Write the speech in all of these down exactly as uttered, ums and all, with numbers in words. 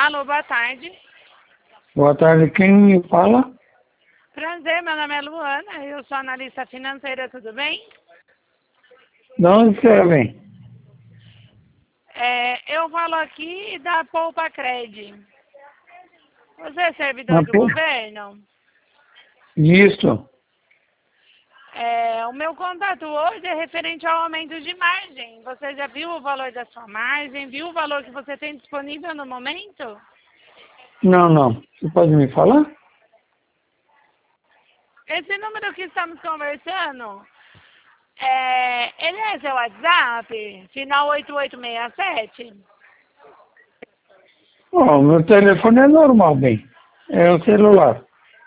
Alô, boa tarde. Boa tarde, quem me fala? Prazer, meu nome é Luana, eu sou analista financeira, tudo bem? De onde você vem? É, eu falo aqui da Poupa Cred. Você é servidor Na do Pou- governo? Isso. É, o meu contato hoje é referente ao aumento de margem. Você já viu o valor da sua margem? Viu o valor que você tem disponível no momento? Não, não. Você pode me falar? Esse número que estamos conversando, é, ele é seu WhatsApp? Final oito oito seis sete? Ó, o meu telefone é normal, bem. É o celular.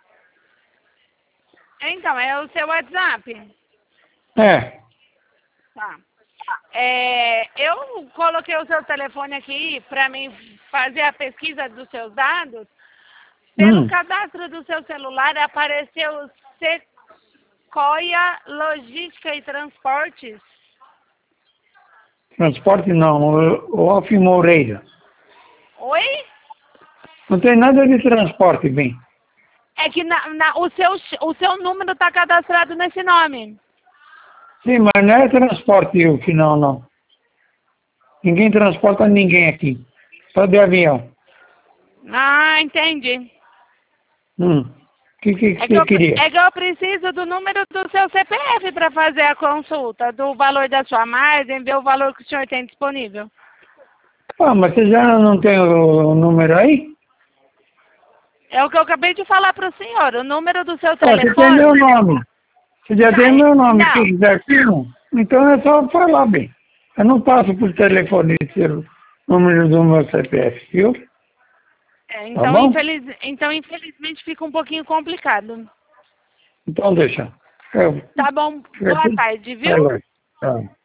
Então, é o seu WhatsApp? É. Tá. É, eu coloquei o seu telefone aqui para mim fazer a pesquisa dos seus dados. Pelo Hum. cadastro do seu celular apareceu Sequoia Logística e Transportes. Transporte não. O o Off Moreira. Oi? Não tem nada de transporte, bem. É que na, na- o, seu, o seu número está cadastrado nesse nome. Sim, mas não é transporte o que não, não. Ninguém transporta ninguém aqui. Só de avião. Ah, entendi. Hum. O que, que, que É que, eu, você queria? é que eu preciso do número do seu C P F para fazer a consulta, do valor da sua margem, ver o valor que o senhor tem disponível. Ah, mas você já não tem o, o número aí? É o que eu acabei de falar para o senhor, o número do seu Ah, você tem meu telefone. nome. Você já Tá, tem é- meu nome não, aqui certinho? Então é só falar bem. Eu não passo por telefone esse número do meu C P F, viu? é, Tá então, bom? infeliz, então infelizmente fica um pouquinho complicado. Então deixa. Eu, Tá bom, boa eu, tarde, vai, viu? vai. Tá.